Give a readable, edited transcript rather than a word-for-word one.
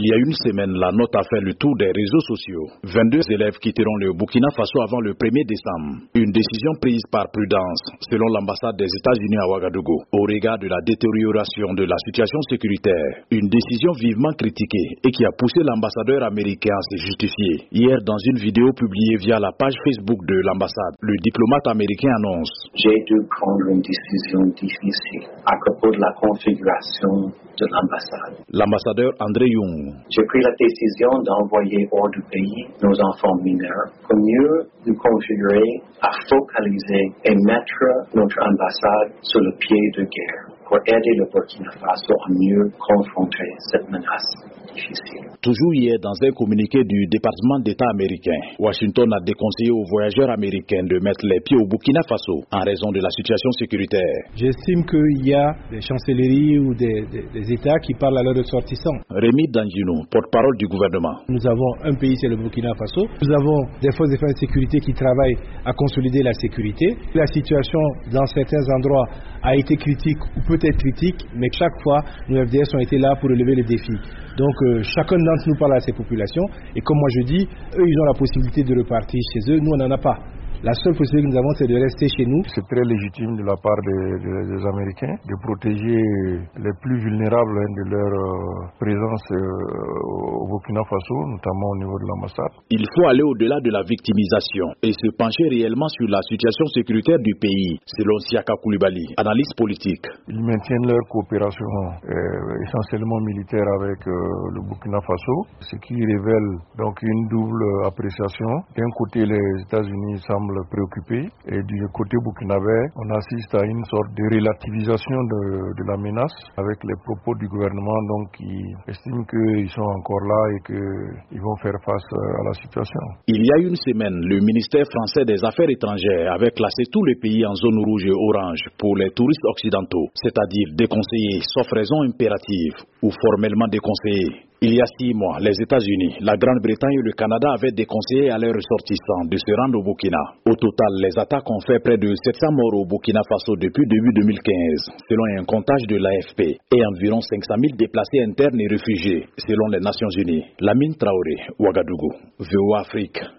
y a une semaine, la note a fait le tour des réseaux sociaux. 22 élèves quitteront le Burkina Faso avant le 1er décembre. Une décision prise par prudence, selon l'ambassade des États-Unis à Ouagadougou, au regard de la détérioration de la situation sécuritaire. Une décision vivement critiquée et qui a poussé l'ambassadeur américain à se justifier. Hier, dans une vidéo publiée via la page Facebook de l'ambassade, le diplomate américain annonce: j'ai dû prendre une décision difficile à propos de la configuration de l'ambassade. L'ambassadeur André Young: j'ai pris la décision d'envoyer hors du pays nos enfants mineurs pour mieux nous configurer à focaliser et mettre notre ambassade sur le pied de guerre pour aider le Burkina Faso à mieux confronter cette menace difficile. Toujours hier, dans un communiqué du département d'État américain, Washington a déconseillé aux voyageurs américains de mettre les pieds au Burkina Faso en raison de la situation sécuritaire. J'estime qu'il y a des chancelleries ou des États qui parlent à leurs ressortissants. Rémi Dangino, porte-parole du gouvernement: nous avons un pays, c'est le Burkina Faso. Nous avons des forces de défense et de sécurité qui travaillent à consolider la sécurité. La situation dans certains endroits a été critique ou peut être critique, mais chaque fois, nos FDS ont été là pour relever les défis. Donc chacun d'entre nous parle à ses populations et comme moi je dis, eux ils ont la possibilité de repartir chez eux, nous on n'en a pas. La seule possibilité que nous avons, c'est de rester chez nous. C'est très légitime de la part des Américains de protéger les plus vulnérables de leur présence au Burkina Faso, notamment au niveau de l'ambassade. Il faut aller au-delà de la victimisation et se pencher réellement sur la situation sécuritaire du pays, selon Siaka Koulibaly, analyste politique. Ils maintiennent leur coopération essentiellement militaire avec le Burkina Faso, ce qui révèle donc une double appréciation. D'un côté, les États-Unis semblent préoccupés et du côté burkinabé, on assiste à une sorte de relativisation de la menace avec les propos du gouvernement donc qui estiment qu'ils sont encore là et qu'ils vont faire face à la situation. Il y a une semaine, le ministère français des Affaires étrangères avait classé tous les pays en zone rouge et orange pour les touristes occidentaux, c'est-à-dire déconseillés sauf raison impérative ou formellement déconseillés. Il y a 6 mois, les États-Unis, la Grande-Bretagne et le Canada avaient déconseillé à leurs ressortissants de se rendre au Burkina. Au total, les attaques ont fait près de 700 morts au Burkina Faso depuis début 2015, selon un comptage de l'AFP, et environ 500 000 déplacés internes et réfugiés, selon les Nations Unies. Lamine Traoré, Ouagadougou, VOA Afrique.